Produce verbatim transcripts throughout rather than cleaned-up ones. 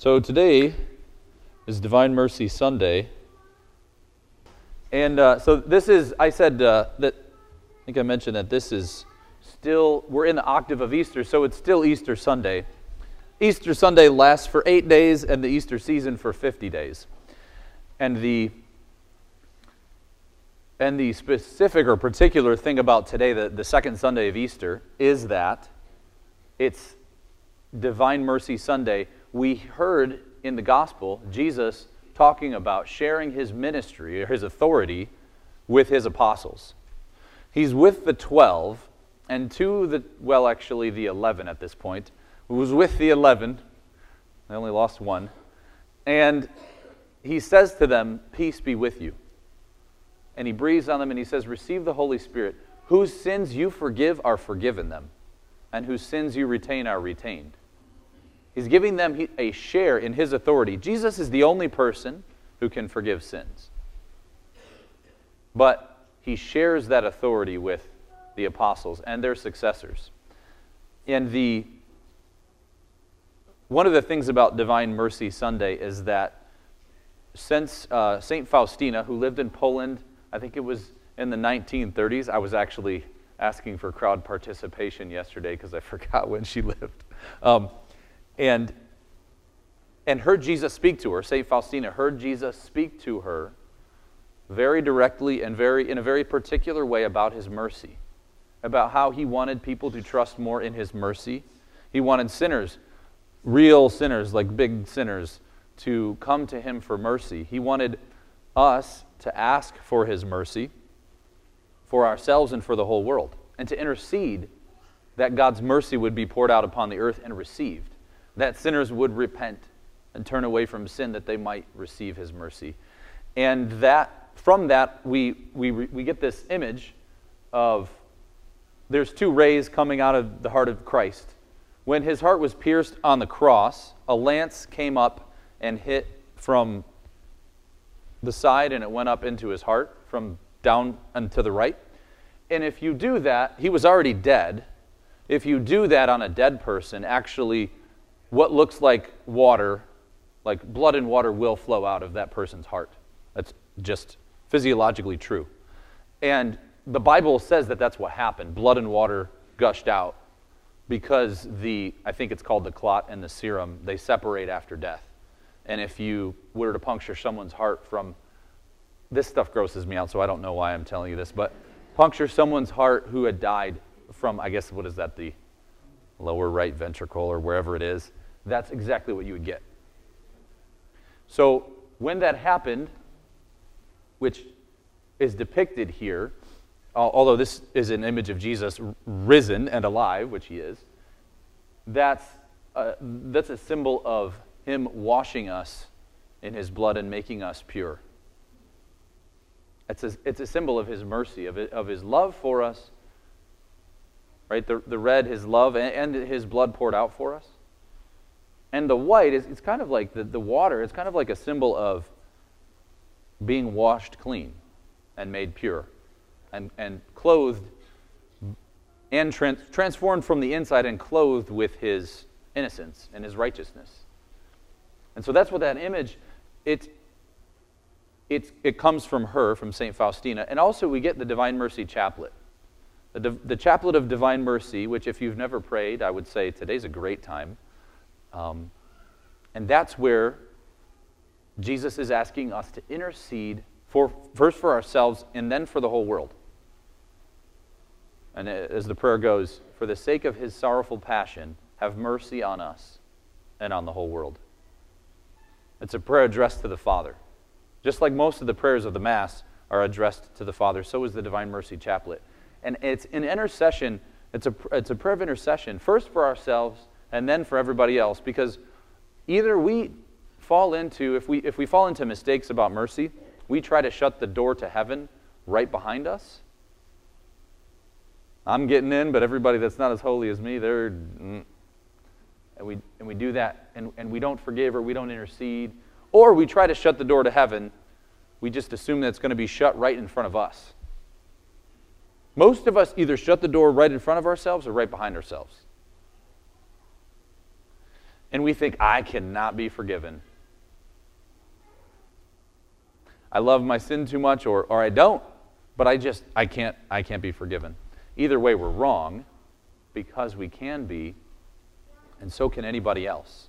So today is Divine Mercy Sunday, and uh, so this is, I said uh, that, I think I mentioned that this is still, we're in the octave of Easter, so it's still Easter Sunday. Easter Sunday lasts for eight days and the Easter season for fifty days. And the, and the specific or particular thing about today, the, the second Sunday of Easter, is that it's Divine Mercy Sunday. We heard in the gospel Jesus talking about sharing his ministry or his authority with his apostles. He's with the twelve and to the, well, actually the eleven at this point. He was with the eleven. They only lost one. And he says to them, "Peace be with you." And he breathes on them and he says, "Receive the Holy Spirit. Whose sins you forgive are forgiven them, and whose sins you retain are retained." He's giving them a share in his authority. Jesus is the only person who can forgive sins. But he shares that authority with the apostles and their successors. And the one of the things about Divine Mercy Sunday is that since uh, Saint Faustina, who lived in Poland, I think it was in the nineteen thirties, I was actually asking for crowd participation yesterday because I forgot when she lived. Um, And, and heard Jesus speak to her. Saint Faustina heard Jesus speak to her very directly and very in a very particular way about his mercy, about how he wanted people to trust more in his mercy. He wanted sinners, real sinners, like big sinners, to come to him for mercy. He wanted us to ask for his mercy for ourselves and for the whole world, and to intercede that God's mercy would be poured out upon the earth and received, that sinners would repent and turn away from sin that they might receive his mercy. And that from that we we we get this image of there's two rays coming out of the heart of Christ. When his heart was pierced on the cross, a lance came up and hit from the side, and it went up into his heart from down and to the right. And if you do that, he was already dead. If you do that on a dead person, actually what looks like water, like blood and water, will flow out of that person's heart. That's just physiologically true. And the Bible says that that's what happened. Blood and water gushed out because the, I think it's called the clot and the serum, they separate after death. And if you were to puncture someone's heart from, this stuff grosses me out, so I don't know why I'm telling you this, but puncture someone's heart who had died from, I guess, what is that, the lower right ventricle or wherever it is, that's exactly what you would get. So when that happened, which is depicted here, although this is an image of Jesus risen and alive, which he is, that's a, that's a symbol of him washing us in his blood and making us pure. It's a, it's a symbol of his mercy, of, it, of his love for us, right? The, the red, his love, and, and his blood poured out for us. And the white, is it's kind of like the, the water, it's kind of like a symbol of being washed clean and made pure and, and clothed and trans, transformed from the inside and clothed with his innocence and his righteousness. And so that's what that image, it, it, it comes from her, from Saint Faustina. And also we get the Divine Mercy Chaplet. The, the Chaplet of Divine Mercy, which if you've never prayed, I would say today's a great time. Um, and that's where Jesus is asking us to intercede for first for ourselves and then for the whole world. And as the prayer goes, for the sake of his sorrowful passion, have mercy on us and on the whole world. It's a prayer addressed to the Father. Just like most of the prayers of the Mass are addressed to the Father, so is the Divine Mercy Chaplet. And it's an intercession, it's a, it's a prayer of intercession, first for ourselves and then for everybody else, because either we fall into, if we, if we fall into mistakes about mercy, we try to shut the door to heaven right behind us. I'm getting in, but everybody that's not as holy as me, they're, mm. and we and we do that, and, and we don't forgive or we don't intercede, or we try to shut the door to heaven. We just assume that it's going to be shut right in front of us. Most of us either shut the door right in front of ourselves or right behind ourselves. And we think, I cannot be forgiven. I love my sin too much, or, or I don't, but I just, I can't, I can't be forgiven. Either way, we're wrong, because we can be, and so can anybody else.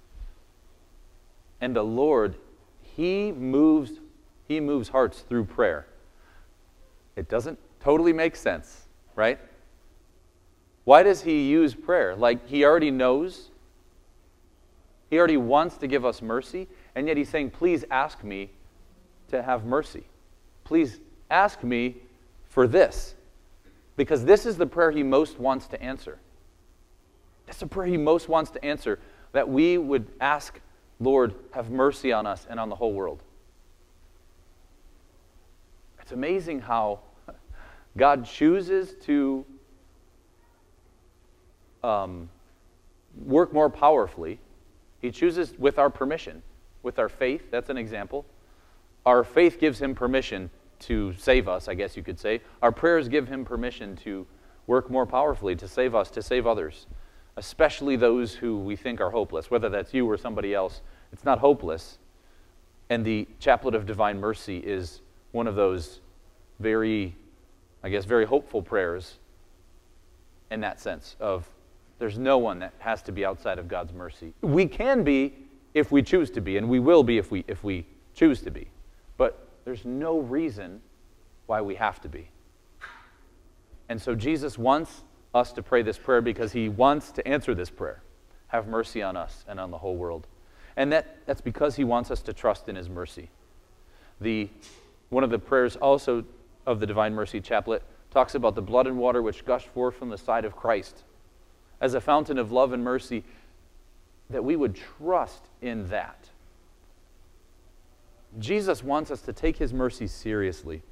And the Lord, He moves, He moves hearts through prayer. It doesn't totally make sense, right? Why does He use prayer? Like, He already knows. He already wants to give us mercy, and yet He's saying, please ask me to have mercy. Please ask me for this, because this is the prayer He most wants to answer. That's the prayer He most wants to answer, that we would ask, Lord, have mercy on us and on the whole world. It's amazing how God chooses to um, work more powerfully. He chooses with our permission, with our faith. That's an example. Our faith gives Him permission to save us, I guess you could say. Our prayers give Him permission to work more powerfully, to save us, to save others, especially those who we think are hopeless, whether that's you or somebody else. It's not hopeless. And the Chaplet of Divine Mercy is one of those very, I guess, very hopeful prayers in that sense of there's no one that has to be outside of God's mercy. We can be if we choose to be, and we will be if we, if we choose to be. But there's no reason why we have to be. And so Jesus wants us to pray this prayer because He wants to answer this prayer. Have mercy on us and on the whole world. And that, that's because He wants us to trust in His mercy. The, one of the prayers also of the Divine Mercy Chaplet talks about the blood and water which gushed forth from the side of Christ as a fountain of love and mercy, that we would trust in that. Jesus wants us to take His mercy seriously.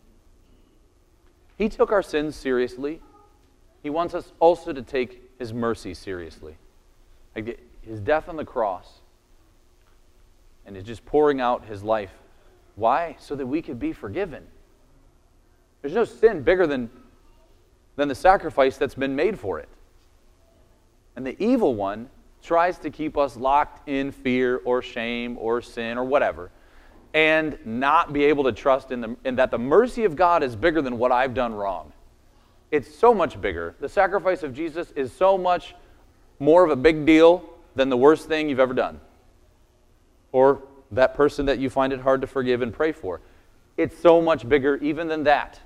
He took our sins seriously. He wants us also to take His mercy seriously. Like His death on the cross and His just pouring out His life. Why? So that we could be forgiven. There's no sin bigger than, than the sacrifice that's been made for it. And the evil one tries to keep us locked in fear or shame or sin or whatever, and not be able to trust in, the, in that the mercy of God is bigger than what I've done wrong. It's so much bigger. The sacrifice of Jesus is so much more of a big deal than the worst thing you've ever done, or that person that you find it hard to forgive and pray for. It's so much bigger even than that.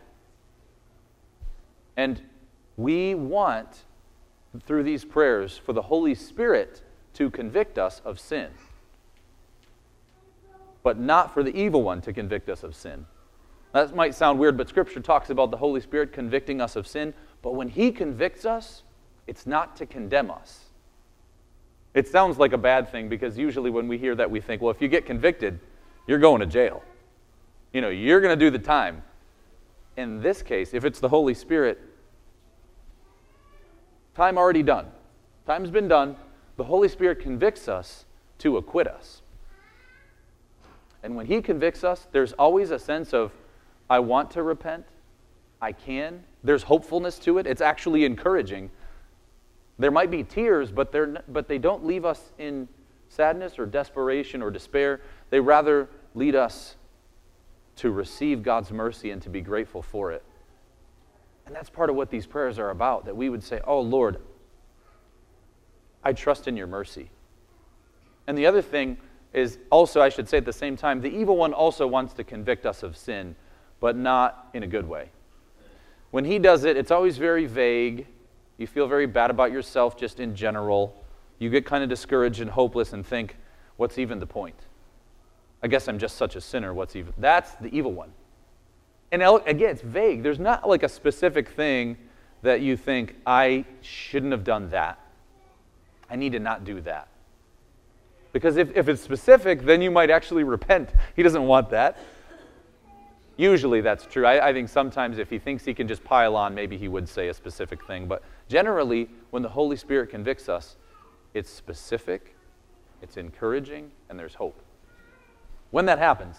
And we want, through these prayers, for the Holy Spirit to convict us of sin, but not for the evil one to convict us of sin. That might sound weird, but Scripture talks about the Holy Spirit convicting us of sin, but when He convicts us, it's not to condemn us. It sounds like a bad thing, because usually when we hear that, we think, well, if you get convicted, you're going to jail. You know, you're going to do the time. In this case, if it's the Holy Spirit, time already done. Time's been done. The Holy Spirit convicts us to acquit us. And when He convicts us, there's always a sense of, I want to repent. I can. There's hopefulness to it. It's actually encouraging. There might be tears, but, they're, but they don't leave us in sadness or desperation or despair. They rather lead us to receive God's mercy and to be grateful for it. And that's part of what these prayers are about, that we would say, oh, Lord, I trust in your mercy. And the other thing is also, I should say at the same time, the evil one also wants to convict us of sin, but not in a good way. When he does it, it's always very vague. You feel very bad about yourself just in general. You get kind of discouraged and hopeless and think, what's even the point? I guess I'm just such a sinner. What's even? That's the evil one. And again, it's vague. There's not like a specific thing that you think, I shouldn't have done that. I need to not do that. Because if, if it's specific, then you might actually repent. He doesn't want that. Usually that's true. I, I think sometimes if he thinks he can just pile on, maybe he would say a specific thing. But generally, when the Holy Spirit convicts us, it's specific, it's encouraging, and there's hope. When that happens,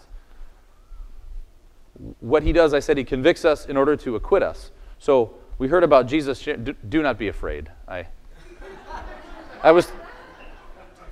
what he does, I said, he convicts us in order to acquit us. So we heard about Jesus. Do, do not be afraid. I, I was,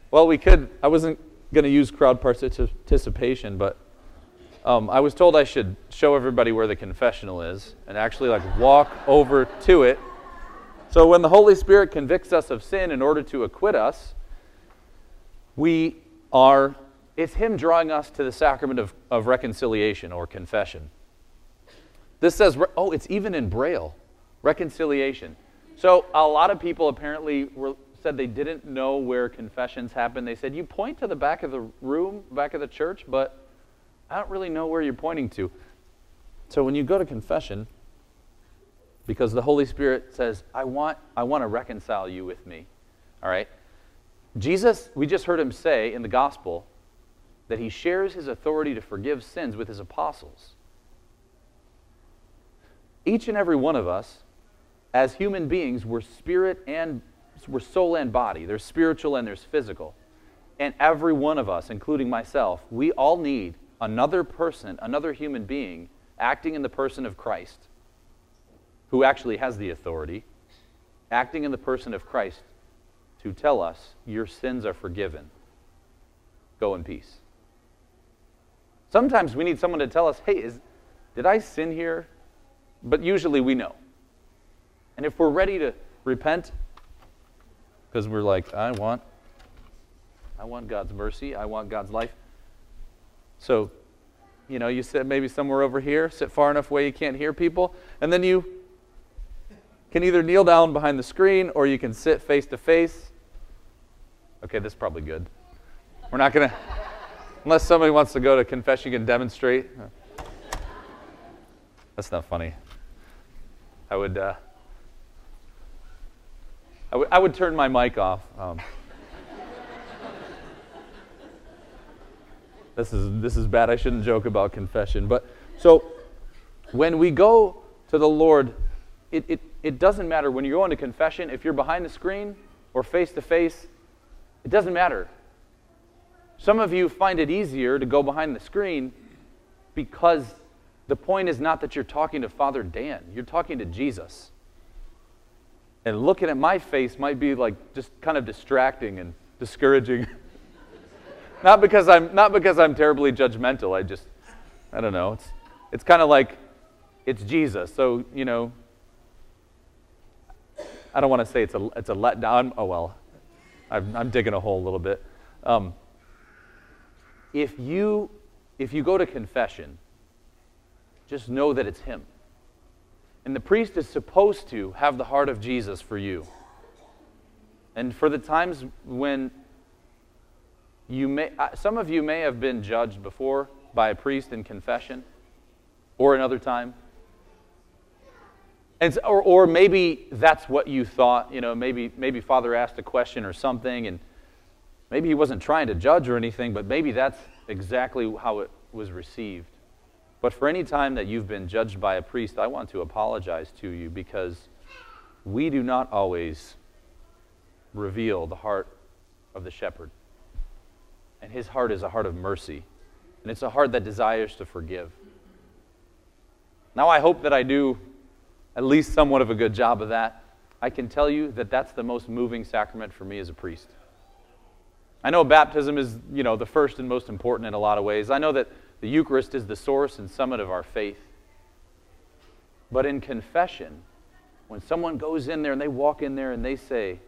Well, we could, I wasn't going to use crowd participation, but um, I was told I should show everybody where the confessional is and actually like walk over to it. So when the Holy Spirit convicts us of sin in order to acquit us, we are, it's Him drawing us to the sacrament of, of reconciliation or confession. This says, oh, it's even in Braille, reconciliation. So a lot of people apparently were, said they didn't know where confessions happen. They said, you point to the back of the room, back of the church, but I don't really know where you're pointing to. So when you go to confession, because the Holy Spirit says, I want, I want to reconcile you with me, all right? Jesus, we just heard Him say in the gospel that He shares His authority to forgive sins with His apostles. Each and every one of us, as human beings, we're spirit and we're soul and body. There's spiritual and there's physical. And every one of us, including myself, we all need another person, another human being, acting in the person of Christ, who actually has the authority, acting in the person of Christ to tell us, your sins are forgiven. Go in peace. Sometimes we need someone to tell us, hey, is, did I sin here? But usually we know. And if we're ready to repent, because we're like, I want, I want God's mercy, I want God's life. So, you know, you sit maybe somewhere over here, sit far enough away you can't hear people, and then you can either kneel down behind the screen or you can sit face to face. Okay, this is probably good. We're not going to, unless somebody wants to go to confession, you can demonstrate. That's not funny. I would, uh, I would, I would turn my mic off. Um, this is this is bad. I shouldn't joke about confession. But so, when we go to the Lord, it it it doesn't matter when you're going to confession. If you're behind the screen or face to face, it doesn't matter. Some of you find it easier to go behind the screen because the point is not that you're talking to Father Dan. You're talking to Jesus. And looking at my face might be like just kind of distracting and discouraging. not because I'm not because I'm terribly judgmental. I just I don't know. It's it's kind of like it's Jesus. So, you know, I don't want to say it's a it's a letdown. Oh well. I'm I'm digging a hole a little bit. Um, if you if you go to confession, just know that it's Him. And the priest is supposed to have the heart of Jesus for you. And for the times when you may, some of you may have been judged before by a priest in confession, or another time. And, or, or maybe that's what you thought, you know, maybe, maybe Father asked a question or something, and maybe he wasn't trying to judge or anything, but maybe that's exactly how it was received. But for any time that you've been judged by a priest, I want to apologize to you because we do not always reveal the heart of the shepherd. And his heart is a heart of mercy. And it's a heart that desires to forgive. Now I hope that I do at least somewhat of a good job of that. I can tell you that that's the most moving sacrament for me as a priest. I know baptism is, you know, the first and most important in a lot of ways. I know that the Eucharist is the source and summit of our faith. But in confession, when someone goes in there and they walk in there and they say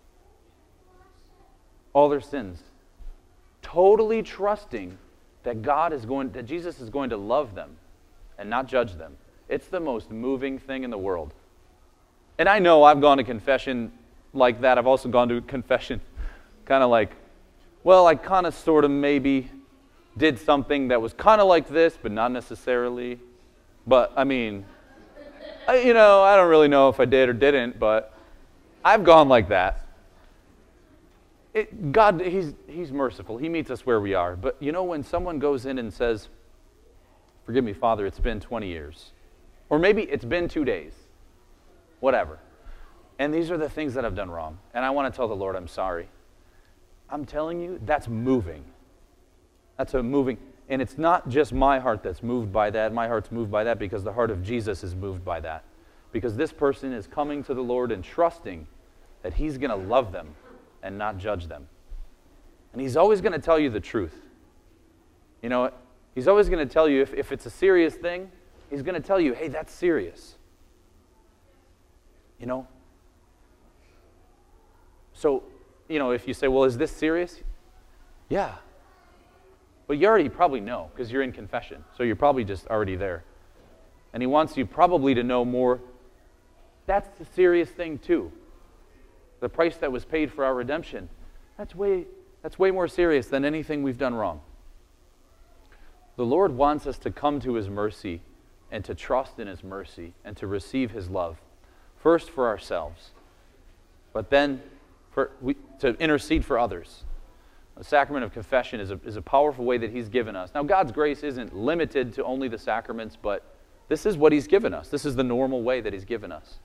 all their sins, totally trusting that God is going, that Jesus is going to love them and not judge them, it's the most moving thing in the world. And I know I've gone to confession like that. I've also gone to confession kind of like, well, I kind of sort of maybe did something that was kind of like this, but not necessarily. But, I mean, I, you know, I don't really know if I did or didn't, but I've gone like that. It, God, he's, he's merciful. He meets us where we are. But, you know, when someone goes in and says, forgive me, Father, it's been twenty years. Or maybe it's been two days. Whatever. And these are the things that I've done wrong. And I want to tell the Lord I'm sorry. I'm telling you, that's moving. That's a moving, and it's not just my heart that's moved by that. My heart's moved by that because the heart of Jesus is moved by that. Because this person is coming to the Lord and trusting that He's going to love them and not judge them. And He's always going to tell you the truth. You know, He's always going to tell you, if, if it's a serious thing, He's going to tell you, hey, that's serious. You know? So, you know, if you say, well, is this serious? Yeah. But you already probably know, because you're in confession. So you're probably just already there. And He wants you probably to know more. That's the serious thing too. The price that was paid for our redemption. That's way, that's way more serious than anything we've done wrong. The Lord wants us to come to His mercy and to trust in His mercy and to receive His love. First for ourselves, but then for, we, to intercede for others. The sacrament of confession is a, is a powerful way that He's given us. Now, God's grace isn't limited to only the sacraments, but this is what He's given us. This is the normal way that He's given us.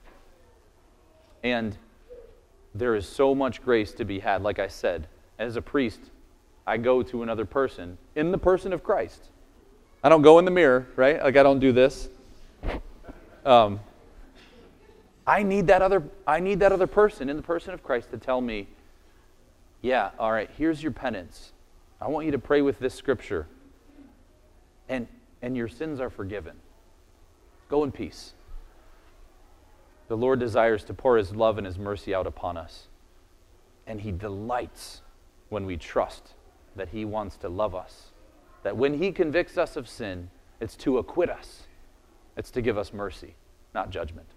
And there is so much grace to be had. Like I said, as a priest, I go to another person in the person of Christ. I don't go in the mirror, right? Like I don't do this. Um, I need that other, I need that other person in the person of Christ to tell me, yeah, all right, here's your penance. I want you to pray with this scripture. And, and your sins are forgiven. Go in peace. The Lord desires to pour His love and His mercy out upon us. And He delights when we trust that He wants to love us. That when He convicts us of sin, it's to acquit us. It's to give us mercy, not judgment.